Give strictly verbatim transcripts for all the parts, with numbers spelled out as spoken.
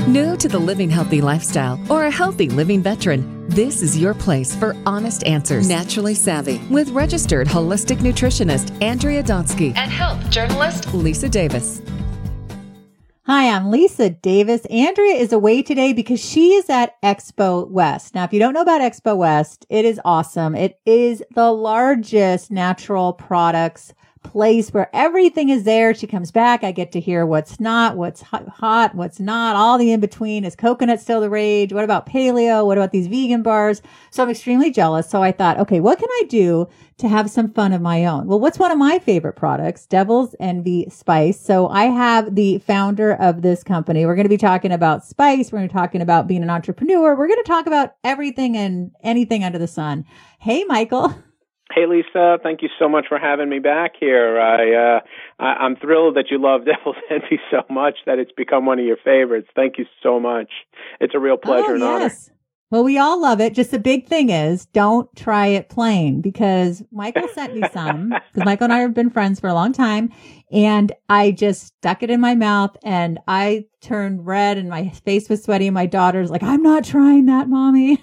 New to the living healthy lifestyle or a healthy living veteran, this is your place for honest answers. Naturally Savvy with registered holistic nutritionist Andrea Donsky and health journalist Lisa Davis. Hi, I'm Lisa Davis. Andrea is away today because she is at Expo West. Now, if you don't know about Expo West, it is awesome. It is the largest natural products place where everything is there. She comes back. I get to hear what's not, what's hot, what's not, all the in between. Is coconut still the rage? What about paleo? What about these vegan bars? So I'm extremely jealous. So I thought, okay, what can I do to have some fun of my own? Well, what's one of my favorite products? Devil's Envy Spice. So I have the founder of this company. We're going to be talking about spice. We're going to be talking about being an entrepreneur. We're going to talk about everything and anything under the sun. Hey, Michael. Hey, Lisa. Thank you so much for having me back here. I, uh, I, I'm thrilled that you love Devil's Envy so much that it's become one of your favorites. Thank you so much. It's a real pleasure oh, and yes. honor. Well, we all love it. Just the big thing is don't try it plain, because Michael sent me some, because Michael and I have been friends for a long time, and I just stuck it in my mouth and I turned red and my face was sweaty and my daughter's like, I'm not trying that, Mommy.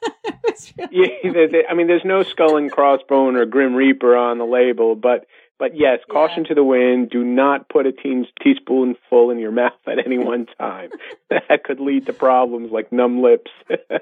Really yeah, they, they, I mean, there's no skull and crossbone or Grim Reaper on the label, but But yes, caution yeah. to the wind. Do not put a teen, teaspoonful in your mouth at any one time. That could lead to problems like numb lips.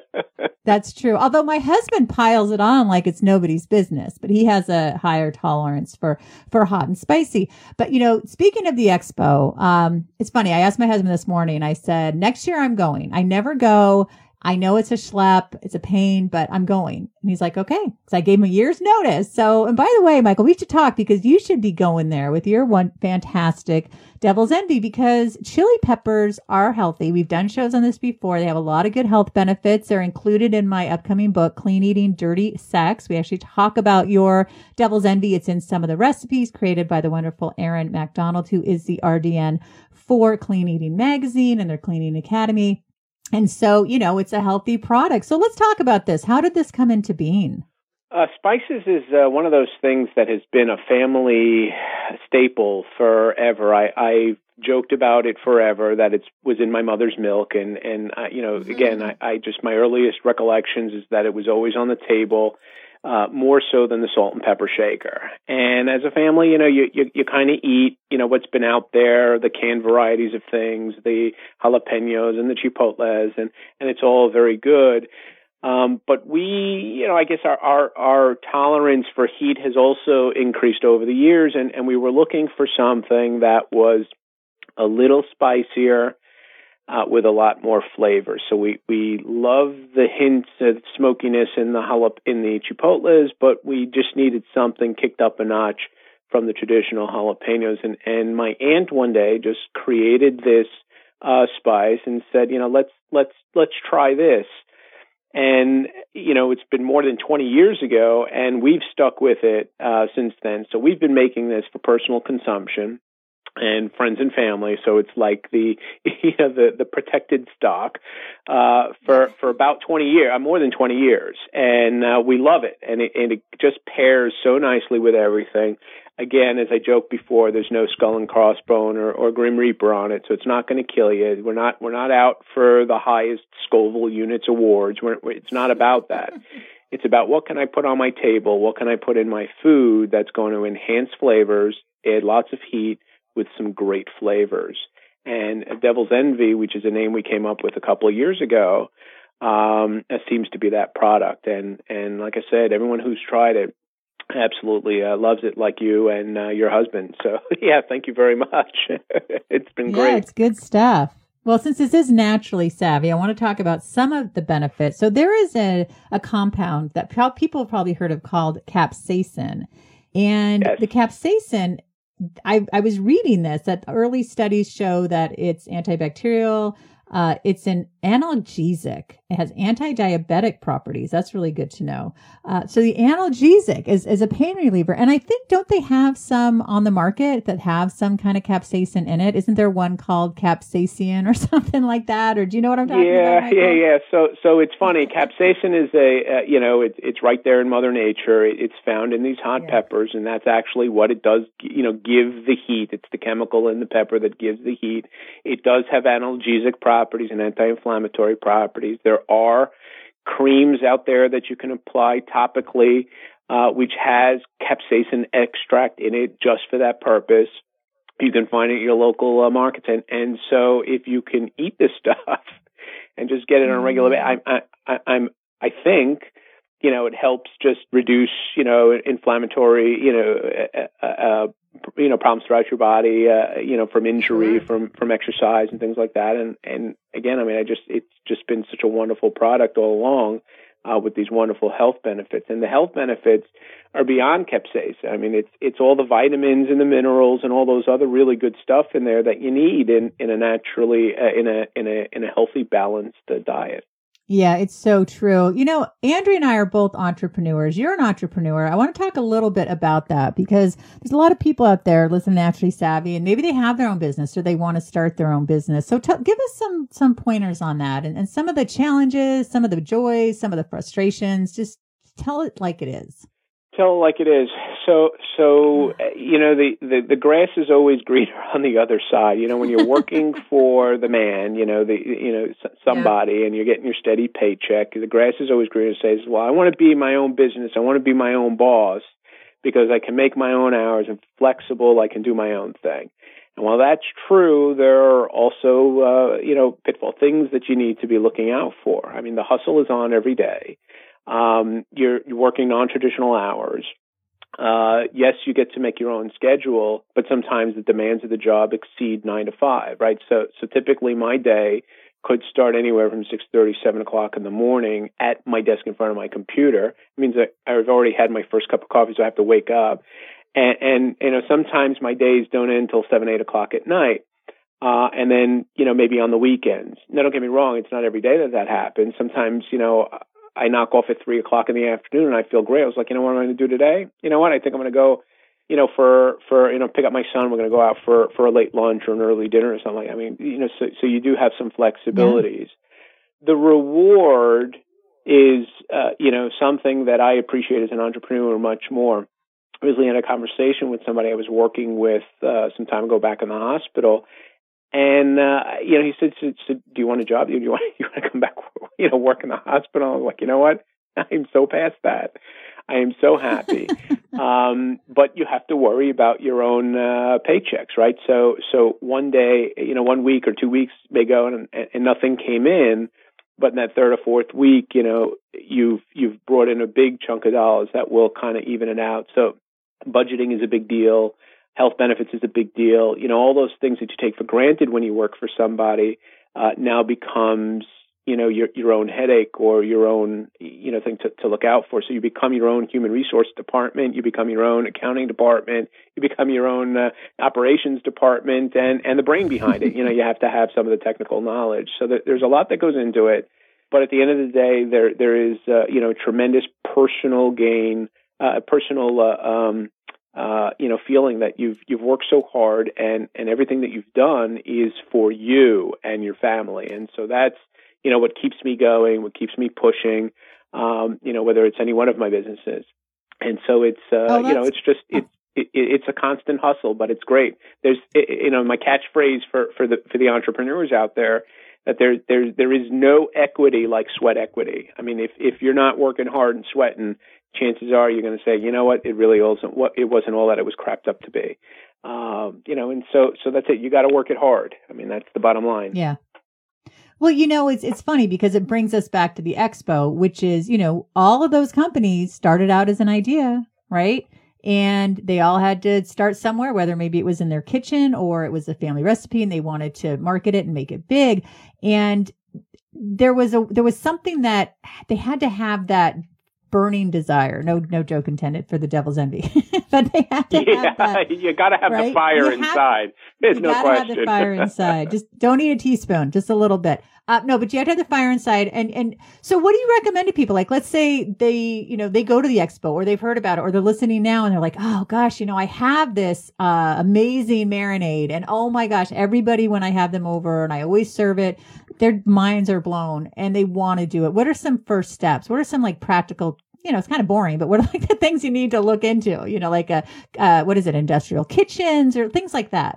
That's true. Although my husband piles it on like it's nobody's business, but he has a higher tolerance for, for hot and spicy. But, you know, speaking of the expo, um, it's funny. I asked my husband this morning, I said, next year I'm going. I never go. I know it's a schlep, it's a pain, but I'm going. And he's like, okay. So I gave him a year's notice. So, and by the way, Michael, we should talk because you should be going there with your one fantastic Devil's Envy, because chili peppers are healthy. We've done shows on this before. They have a lot of good health benefits. They're included in my upcoming book, Clean Eating Dirty Sex. We actually talk about your Devil's Envy. It's in some of the recipes created by the wonderful Erin MacDonald, who is the R D N for Clean Eating Magazine and their Clean Eating Academy. And so, you know, it's a healthy product. So let's talk about this. How did this come into being? Uh, spices is uh, one of those things that has been a family staple forever. I, I joked about it forever, that it was in my mother's milk. And, and uh, you know, again, I, I just, my earliest recollections is that it was always on the table. Uh, more so than the salt and pepper shaker. And as a family, you know, you, you, you kind of eat, you know, what's been out there, the canned varieties of things, the jalapenos and the chipotles, and, and it's all very good. Um, but we, you know, I guess our, our, our tolerance for heat has also increased over the years, and, and we were looking for something that was a little spicier, Uh, with a lot more flavor. So we, we love the hints of smokiness in the jalap in the chipotles, but we just needed something kicked up a notch from the traditional jalapenos. And, and my aunt one day just created this uh, spice and said, you know, let's let's let's try this. And you know, it's been more than twenty years ago, and we've stuck with it uh, since then. So we've been making this for personal consumption and friends and family, so it's like the you know the the protected stock uh, for for about twenty years, uh, more than twenty years, and uh, we love it, and it, and it just pairs so nicely with everything. Again, as I joked before, there's no skull and crossbone or, or Grim Reaper on it, so it's not going to kill you. We're not we're not out for the highest Scoville units awards. We're, it's not about that. It's about what can I put on my table, what can I put in my food that's going to enhance flavors, add lots of heat, with some great flavors. And Devil's Envy, which is a name we came up with a couple of years ago, um, seems to be that product. And, and like I said, everyone who's tried it absolutely uh, loves it, like you and uh, your husband. So, yeah, thank you very much. It's been yeah, great. Yeah, it's good stuff. Well, since this is Naturally Savvy, I want to talk about some of the benefits. So there is a, a compound that pro- people have probably heard of called capsaicin. And yes. the capsaicin, I, I was reading this, that early studies show that it's antibacterial, uh, it's an analgesic. It has anti-diabetic properties. That's really good to know. Uh, so the analgesic is, is a pain reliever. And I think, don't they have some on the market that have some kind of capsaicin in it? Isn't there one called capsaicin or something like that? Or do you know what I'm talking yeah, about? Yeah, yeah, yeah. So, so it's funny. Capsaicin is a, uh, you know, it, it's right there in Mother Nature. It, it's found in these hot yeah. peppers, and that's actually what it does, you know, give the heat. It's the chemical in the pepper that gives the heat. It does have analgesic properties. properties and anti-inflammatory properties. There are creams out there that you can apply topically, uh, which has capsaicin extract in it just for that purpose. You can find it at your local uh, markets. And, and so if you can eat this stuff and just get it on a regular basis, I, I, I'm, I think, you know, it helps just reduce, you know, inflammatory, you know, uh, uh, you know, problems throughout your body, uh, you know, from injury, sure. from, from exercise and things like that. And, and again, I mean, I just, it's just been such a wonderful product all along, uh, with these wonderful health benefits. And the health benefits are beyond capsaicin. I mean, it's, it's all the vitamins and the minerals and all those other really good stuff in there that you need in, in a naturally, uh, in a, in a, in a healthy, balanced uh, diet. Yeah, it's so true. You know, Andrea and I are both entrepreneurs. You're an entrepreneur. I want to talk a little bit about that because there's a lot of people out there listening to Naturally Savvy, and maybe they have their own business or they want to start their own business. So t- give us some some pointers on that and, and some of the challenges, some of the joys, some of the frustrations. Just tell it like it is. Tell it like it is. So, so you know, the, the, the grass is always greener on the other side. You know, when you're working for the man, you know, the you know somebody, yeah. and you're getting your steady paycheck, the grass is always greener. Says, well, I want to be my own business. I want to be my own boss because I can make my own hours. I'm flexible. I can do my own thing. And while that's true, there are also, uh, you know, pitfall things that you need to be looking out for. I mean, the hustle is on every day. Um, you're, you're working non-traditional hours. Uh, yes, you get to make your own schedule, but sometimes the demands of the job exceed nine to five, right? So, so typically my day could start anywhere from six thirty, seven o'clock in the morning at my desk in front of my computer. It means that I've already had my first cup of coffee, so I have to wake up. And, and you know, sometimes my days don't end until seven, eight o'clock at night. Uh, and then, you know, maybe on the weekends. Now, don't get me wrong, it's not every day that that happens. Sometimes, you know, I knock off at three o'clock in the afternoon and I feel great. I was like, you know what I'm going to do today? You know what? I think I'm going to go, you know, for, for, you know, pick up my son. We're going to go out for, for a late lunch or an early dinner or something. I mean, you know, so, so you do have some flexibilities. Yeah. The reward is, uh, you know, something that I appreciate as an entrepreneur much more. I recently had a conversation with somebody I was working with, uh, some time ago back in the hospital. And, uh, you know, he said, so, so do you want a job? Do you want, you want to come back, you know, work in the hospital? I was like, you know what? I'm so past that. I am so happy. um, but you have to worry about your own, uh, paychecks, right? So, so one day, you know, one week or two weeks may go and, and nothing came in. But in that third or fourth week, you know, you've, you've brought in a big chunk of dollars that will kind of even it out. So budgeting is a big deal. Health benefits is a big deal. You know, all those things that you take for granted when you work for somebody uh, now becomes, you know, your your own headache or your own, you know, thing to, to look out for. So you become your own human resource department. You become your own accounting department. You become your own uh, operations department and, and the brain behind it. You know, you have to have some of the technical knowledge. So that there's a lot that goes into it. But at the end of the day, there there is, uh, you know, tremendous personal gain, uh, personal uh, um Uh, you know, feeling that you've you've worked so hard and, and everything that you've done is for you and your family. And so that's, you know, what keeps me going, what keeps me pushing, um, you know, whether it's any one of my businesses. And so it's, uh, oh, you know, it's just, it's, it, it's a constant hustle, but it's great. There's, you know, my catchphrase for, for the, for the entrepreneurs out there, that there, there, there is no equity like sweat equity. I mean, if, if you're not working hard and sweating, chances are you're going to say, you know what, it really wasn't what it wasn't all that it was cracked up to be. Um, you know, and so, so that's it. You got to work it hard. I mean, that's the bottom line. Yeah. Well, you know, it's, it's funny because it brings us back to the expo, which is, you know, all of those companies started out as an idea, right? And they all had to start somewhere, whether maybe it was in their kitchen or it was a family recipe and they wanted to market it and make it big. And there was a, there was something that they had to have that burning desire. No, no joke intended for the devil's envy, but they had to yeah, have that. You got to have right? the fire you inside. Have, There's you no gotta question. Have the fire inside. Just don't eat a teaspoon, just a little bit. Uh, no, but you have to have the fire inside. And, and so what do you recommend to people? Like, let's say they, you know, they go to the expo or they've heard about it or they're listening now and they're like, oh gosh, you know, I have this, uh, amazing marinade and oh my gosh, everybody, when I have them over and I always serve it, their minds are blown and they want to do it. What are some first steps? What are some like practical, you know, it's kind of boring, but what are like the things you need to look into, you know, like a, uh, what is it? Industrial kitchens or things like that.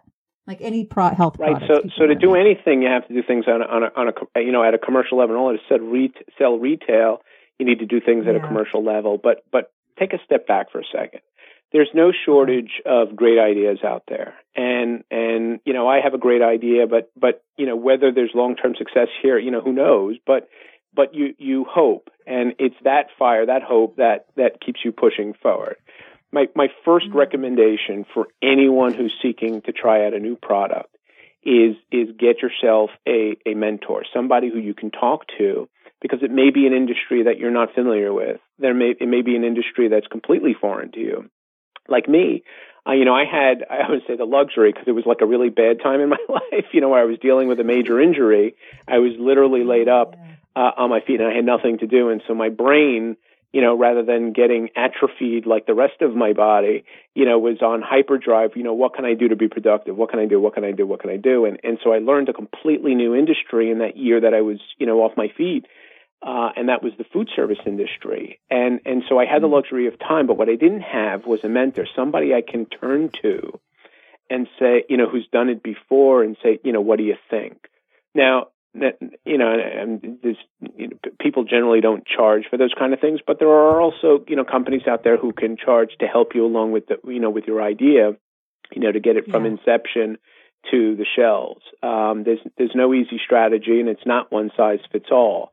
Like any pro- health right. product. So, so to do anything, you have to do things on a, on a, on a you know, at a commercial level. And all it said re- sell retail, you need to do things yeah. at a commercial level. But, but take a step back for a second. There's no shortage of great ideas out there. And, and, you know, I have a great idea, but, but, you know, whether there's long-term success here, you know, who knows, but, but you, you hope. And it's that fire, that hope that, that keeps you pushing forward. My, my first mm-hmm. recommendation for anyone who's seeking to try out a new product is, is get yourself a, a mentor, somebody who you can talk to, because it may be an industry that you're not familiar with. There may, it may be an industry that's completely foreign to you. Like me, uh, you know, I had, I would say the luxury, because it was like a really bad time in my life, you know, where I was dealing with a major injury. I was literally laid up uh, on my feet and I had nothing to do. And so my brain, you know, rather than getting atrophied like the rest of my body, you know, was on hyperdrive. You know, what can I do to be productive? What can I do? What can I do? What can I do? And, and so I learned a completely new industry in that year that I was, you know, off my feet. Uh, and that was the food service industry. And, and so I had the luxury of time, but what I didn't have was a mentor, somebody I can turn to and say, you know, who's done it before and say, you know, what do you think? Now, you know, and this, you know, people generally don't charge for those kind of things, but there are also, you know, companies out there who can charge to help you along with the, you know, with your idea, you know, to get it from yeah. inception to the shelves. Um, there's, there's no easy strategy and it's not one size fits all.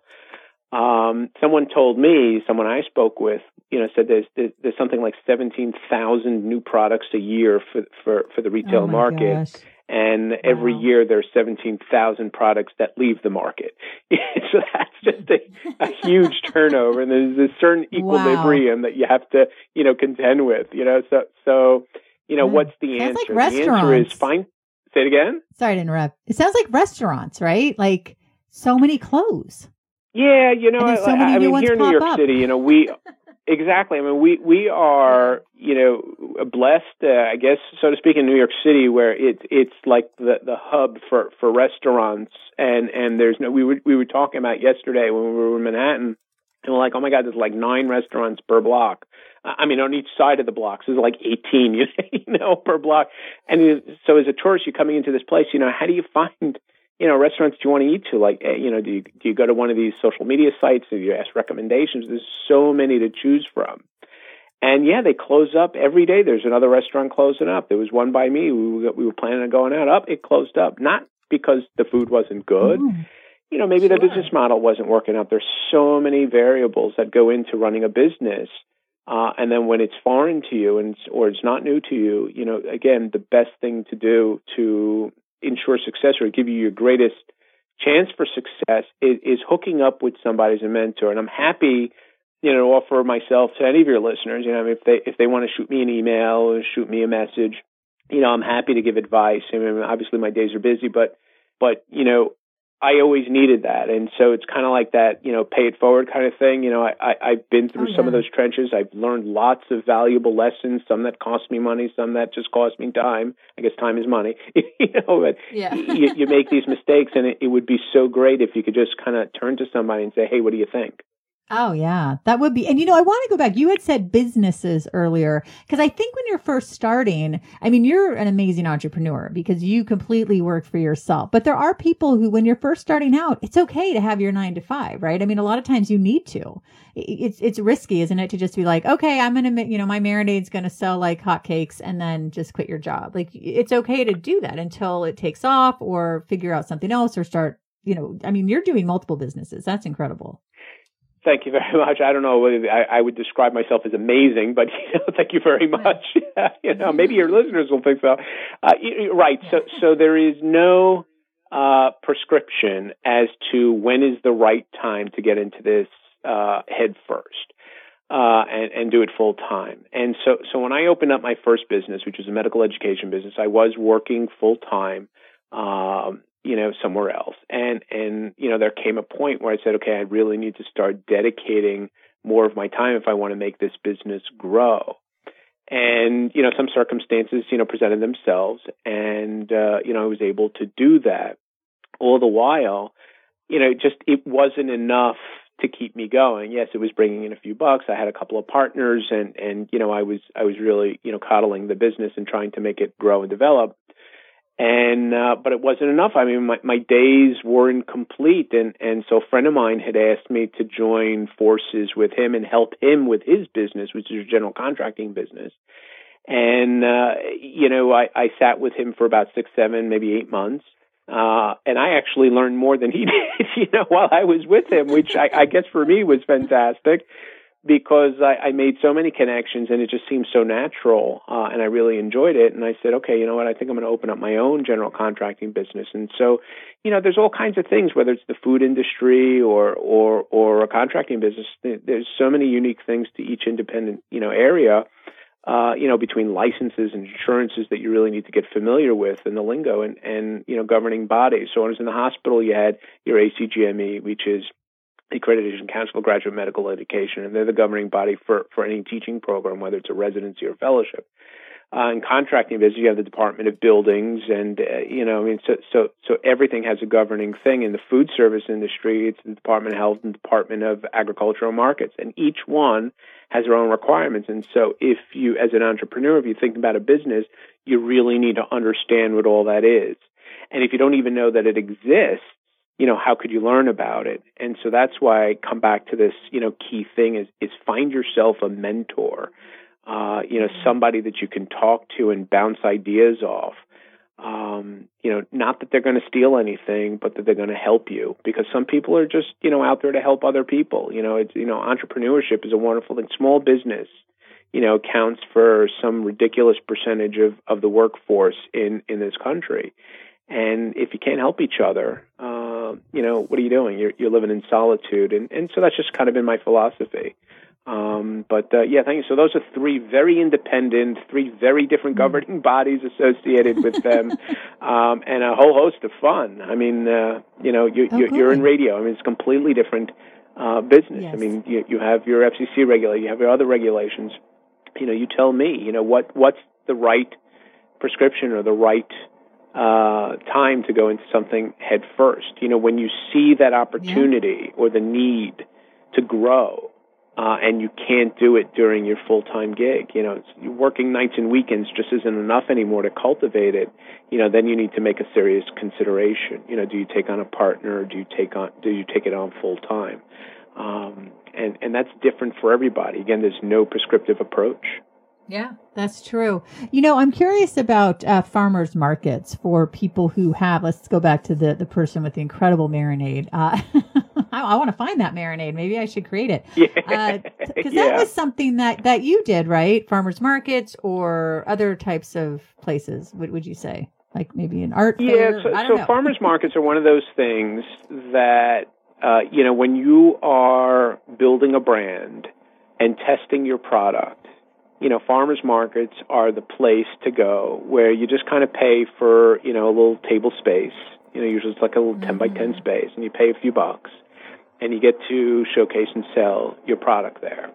Um, someone told me, someone I spoke with, you know, said there's, there's, there's something like seventeen thousand new products a year for, for, for the retail oh my market. Gosh. And wow. every year there's seventeen thousand products that leave the market. So that's just a, a huge turnover. And there's a certain equilibrium wow. that you have to, you know, contend with, you know, so, so, you know, yeah. what's the Sounds answer? Like the answer is find, say it again. Sorry to interrupt. It sounds like restaurants, right? Like so many close. Yeah, you know, so I, I mean, here in New York up. City, you know, we exactly. I mean, we we are, you know, blessed, uh, I guess, so to speak, in New York City, where it's it's like the, the hub for, for restaurants, and, and there's no. We were we were talking about yesterday when we were in Manhattan, and we're like, oh my God, there's like nine restaurants per block. I mean, on each side of the blocks, there's like eighteen, you know, per block. And so, as a tourist, you're coming into this place, you know, how do you find, you know, restaurants do you want to eat to? Like, you know, do you, do you go to one of these social media sites? Do you ask recommendations? There's so many to choose from. And yeah, they close up every day. There's another restaurant closing up. There was one by me. We were, we were planning on going out. Up, it closed up. Not because the food wasn't good. Mm. You know, maybe sure. the business model wasn't working out. There's so many variables that go into running a business. Uh, and then when it's foreign to you and it's, or it's not new to you, you know, again, the best thing to do to ensure success or give you your greatest chance for success is, is hooking up with somebody as a mentor. And I'm happy, you know, to offer myself to any of your listeners. You know, if they if they want to shoot me an email or shoot me a message, you know, I'm happy to give advice. I mean, obviously my days are busy, but but you know, I always needed that. And so it's kind of like that, you know, pay it forward kind of thing. You know, I, I, I've been through oh, yeah. some of those trenches. I've learned lots of valuable lessons, some that cost me money, some that just cost me time. I guess time is money. you know, but yeah. you, you make these mistakes, and it, it would be so great if you could just kind of turn to somebody and say, hey, what do you think? Oh, yeah, that would be. And, you know, I want to go back. You had said businesses earlier, because I think when you're first starting, I mean, you're an amazing entrepreneur because you completely work for yourself. But there are people who, when you're first starting out, it's okay to have your nine to five, right? I mean, a lot of times you need to. It's it's risky, isn't it, to just be like, okay, I'm going to, you know, my marinade's going to sell like hotcakes and then just quit your job. Like, it's okay to do that until it takes off or figure out something else or start, you know, I mean, you're doing multiple businesses. That's incredible. Thank you very much. I don't know whether I, I would describe myself as amazing, but you know, thank you very much. you know, maybe your listeners will think so. Uh, right. So, so there is no uh, prescription as to when is the right time to get into this uh, head first uh, and, and do it full time. And so, so when I opened up my first business, which was a medical education business, I was working full time. Um, you know, somewhere else. And, and, you know, there came a point where I said, okay, I really need to start dedicating more of my time if I want to make this business grow. And, you know, some circumstances, you know, presented themselves and, uh, you know, I was able to do that. All the while, you know, just, it wasn't enough to keep me going. Yes, it was bringing in a few bucks. I had a couple of partners and, and, you know, I was, I was really, you know, coddling the business and trying to make it grow and develop. And, uh, but it wasn't enough. I mean, my, my days weren't complete. And, and so a friend of mine had asked me to join forces with him and help him with his business, which is a general contracting business. And, uh, you know, I, I sat with him for about six, seven, maybe eight months. Uh, and I actually learned more than he did, you know, while I was with him, which I, I guess for me was fantastic. Because I, I made so many connections and it just seemed so natural, uh, and I really enjoyed it. And I said, okay, you know what, I think I'm going to open up my own general contracting business. And so, you know, there's all kinds of things, whether it's the food industry or or or a contracting business. There's so many unique things to each independent, you know, area, uh, you know, between licenses and insurances that you really need to get familiar with and the lingo and, and you know, governing bodies. So when I was in the hospital, you had your A C G M E, which is the Accreditation Council of Graduate Medical Education, and they're the governing body for, for any teaching program, whether it's a residency or fellowship. Uh, in contracting business, you have the Department of Buildings, and uh, you know, I mean, so so so everything has a governing thing. In the food service industry, it's the Department of Health and Department of Agricultural Markets, and each one has their own requirements. And so, if you, as an entrepreneur, if you think about a business, you really need to understand what all that is. And if you don't even know that it exists, you know, how could you learn about it? And so that's why I come back to this, you know, key thing is, is find yourself a mentor, uh, you know, somebody that you can talk to and bounce ideas off. Um, you know, not that they're going to steal anything, but that they're going to help you, because some people are just, you know, out there to help other people. You know, it's, you know, entrepreneurship is a wonderful thing. Small business, you know, accounts for some ridiculous percentage of, of the workforce in, in this country. And if you can't help each other, uh, you know, what are you doing? You're, you're living in solitude. And, and so that's just kind of been my philosophy. Um, but, uh, yeah, thank you. So those are three very independent, three very different governing bodies associated with them, um, and a whole host of fun. I mean, uh, you know, you, oh, you're, you're in radio. I mean, it's a completely different uh, business. Yes. I mean, you, you have your F C C regulator, you have your other regulations. You know, you tell me, you know, what what's the right prescription or the right uh, time to go into something head first. You know, when you see that opportunity yeah. or the need to grow, uh, and you can't do it during your full-time gig, you know, it's, working nights and weekends just isn't enough anymore to cultivate it. You know, then you need to make a serious consideration. You know, do you take on a partner? Or do you take on, do you take it on full-time? Um, and, and that's different for everybody. Again, there's no prescriptive approach. Yeah, that's true. You know, I'm curious about uh, farmers markets for people who have, let's go back to the, the person with the incredible marinade. Uh, I, I want to find that marinade. Maybe I should create it. Yeah. Because yeah. that was something that, that you did, right? Farmers markets or other types of places, what would you say? Like maybe an art yeah, fair? so, I don't so know. farmers markets are one of those things that, uh, you know, when you are building a brand and testing your product, you know, farmers markets are the place to go where you just kind of pay for, you know, a little table space. You know, usually it's like a little mm-hmm. ten by ten space, and you pay a few bucks, and you get to showcase and sell your product there.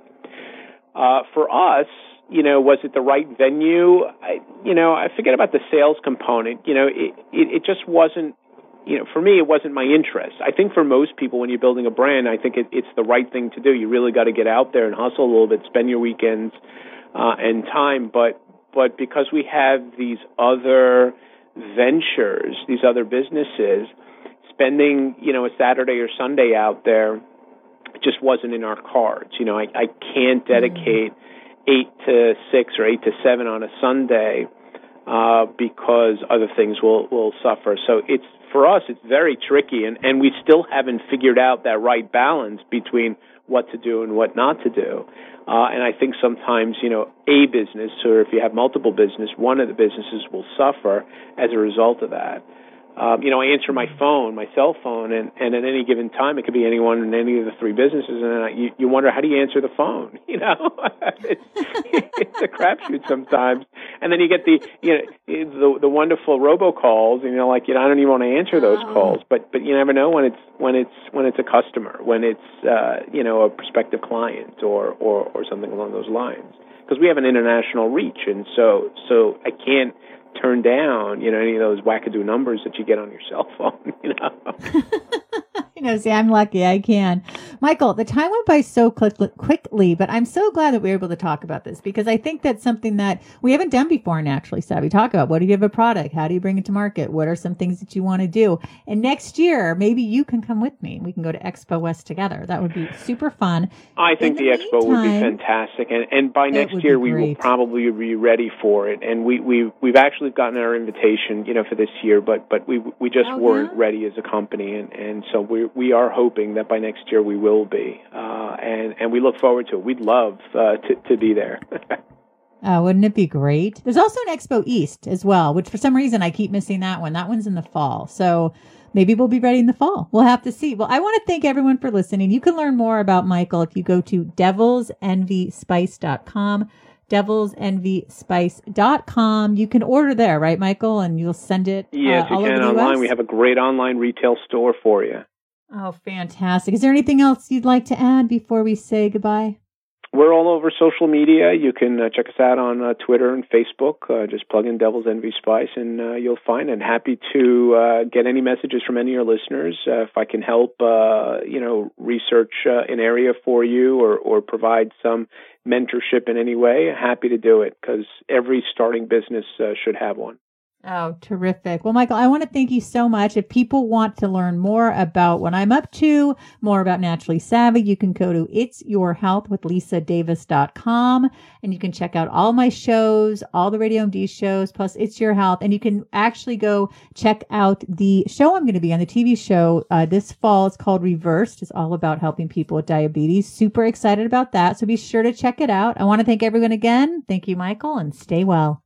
Uh, for us, you know, was it the right venue? I, you know, I forget about the sales component. You know, it, it, it just wasn't, you know, for me, it wasn't my interest. I think for most people, when you're building a brand, I think it, it's the right thing to do. You really got to get out there and hustle a little bit, spend your weekends Uh, and time, but but because we have these other ventures, these other businesses, spending, you know, a Saturday or Sunday out there just wasn't in our cards. You know, I, I can't dedicate eight to six or eight to seven on a Sunday uh, because other things will, will suffer. So it's, for us, it's very tricky, and, and we still haven't figured out that right balance between what to do and what not to do. Uh, and I think sometimes, you know, a business, or if you have multiple business, one of the businesses will suffer as a result of that. Um, you know, I answer my phone, my cell phone, and, and at any given time, it could be anyone in any of the three businesses, and then I, you, you wonder, how do you answer the phone? You know, it's, it's a crapshoot sometimes. And then you get the, you know, the, the wonderful robocalls, and you're like, you know, I don't even want to answer those oh. calls. But but you never know when it's when it's when it's a customer, when it's uh, you know, a prospective client, or or or something along those lines. Because we have an international reach, and so so I can't turn down, you know, any of those wackadoo numbers that you get on your cell phone, you know. You know, see, I'm lucky. I can. Michael, the time went by so quick- quickly, but I'm so glad that we were able to talk about this because I think that's something that we haven't done before in Naturally Savvy. Talk about what do you have a product? How do you bring it to market? What are some things that you want to do? And next year, maybe you can come with me. We can go to Expo West together. That would be super fun. I think the, the Expo meantime, would be fantastic. And, and by next year, we will probably be ready for it. And we, we, we've actually gotten our invitation, you know, for this year, but, but we, we just oh, weren't yeah? ready as a company. And, and so we, we are hoping that by next year we will be. Uh, and, and we look forward to it. We'd love uh, to, to be there. Oh, wouldn't it be great? There's also an Expo East as well, which for some reason I keep missing that one. That one's in the fall. So maybe we'll be ready in the fall. We'll have to see. Well, I want to thank everyone for listening. You can learn more about Michael if you go to devils envy spice dot com. devils envy spice dot com. You can order there, right, Michael? And you'll send it Yes, uh, all you can over the online. U S? We have a great online retail store for you. Oh, fantastic. Is there anything else you'd like to add before we say goodbye? We're all over social media. You can uh, check us out on uh, Twitter and Facebook. Uh, just plug in Devil's Envy Spice, and uh, you'll find it. Happy to uh, get any messages from any of your listeners. Uh, if I can help, uh, you know, research uh, an area for you or, or provide some mentorship in any way, happy to do it because every starting business uh, should have one. Oh, terrific. Well, Michael, I want to thank you so much. If people want to learn more about what I'm up to, more about Naturally Savvy, you can go to its your health with lisa davis dot com and you can check out all my shows, all the Radio M D shows, plus It's Your Health. And you can actually go check out the show I'm going to be on, the T V show uh, this fall. It's called Reversed. It's all about helping people with diabetes. Super excited about that. So be sure to check it out. I want to thank everyone again. Thank you, Michael, and stay well.